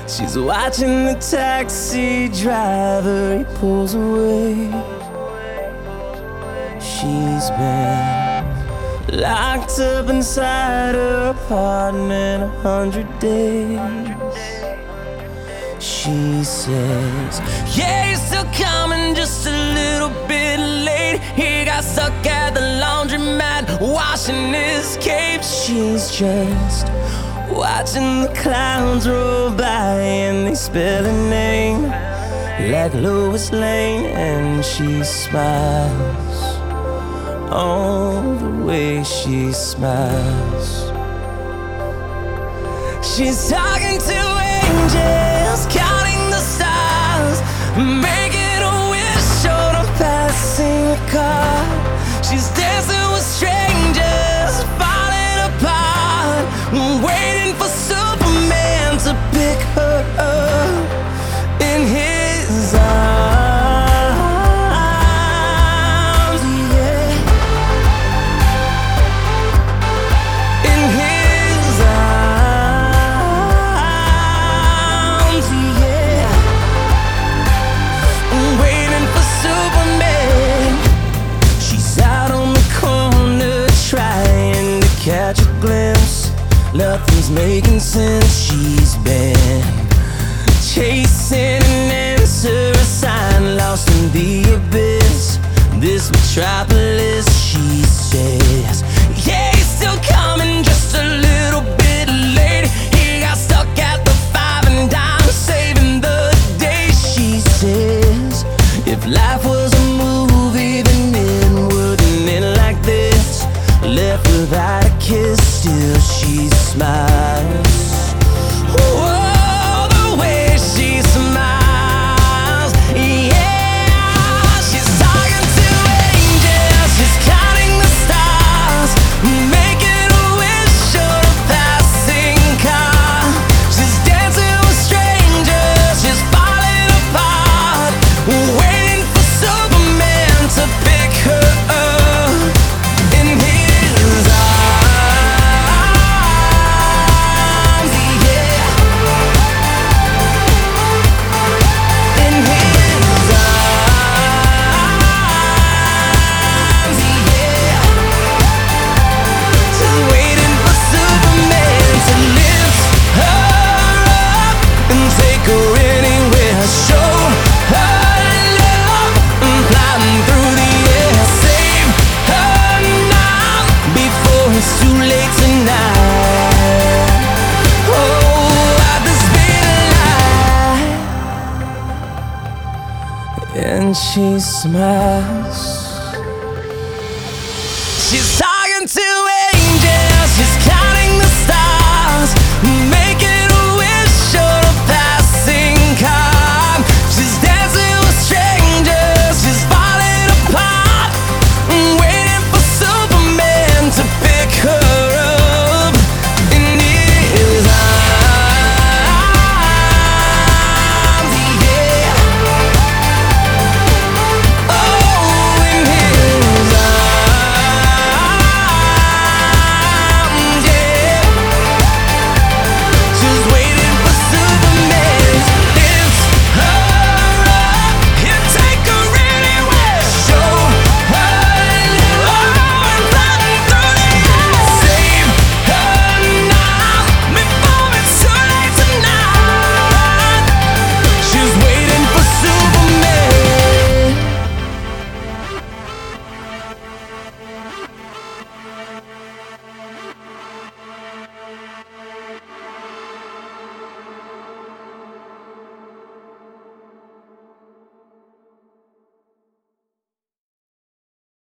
She's watching the taxi driver, he pulls away. She's been locked up inside her apartment 100 days. She says, yeah, you're still coming, just a little bit late. He got stuck at the laundromat washing his cape. She's just watching the clowns roll by and they spell her name like Lois Lane. And she smiles, oh, the way she smiles. She's talking to angels, counting the stars, making a wish on a passing car. She's dancing with strangers, falling apart, waiting for Superman to pick her up in his arms. Catch a glimpse, nothing's making sense. She's been chasing an answer, a sign lost in the abyss. This metropolis, she says, yeah, he's still coming, just a little bit late. He got stuck at the five and dime, saving the day. She says, if life was a movie, then it wouldn't end like this. Left without a kiss, still she smiles. Oh, the way she smiles, yeah. She's talking to angels, she's counting the stars, making a wish on a passing car. She's dancing with strangers, she's falling apart, waiting for Superman to pick her up in his arms. And she smiles. She's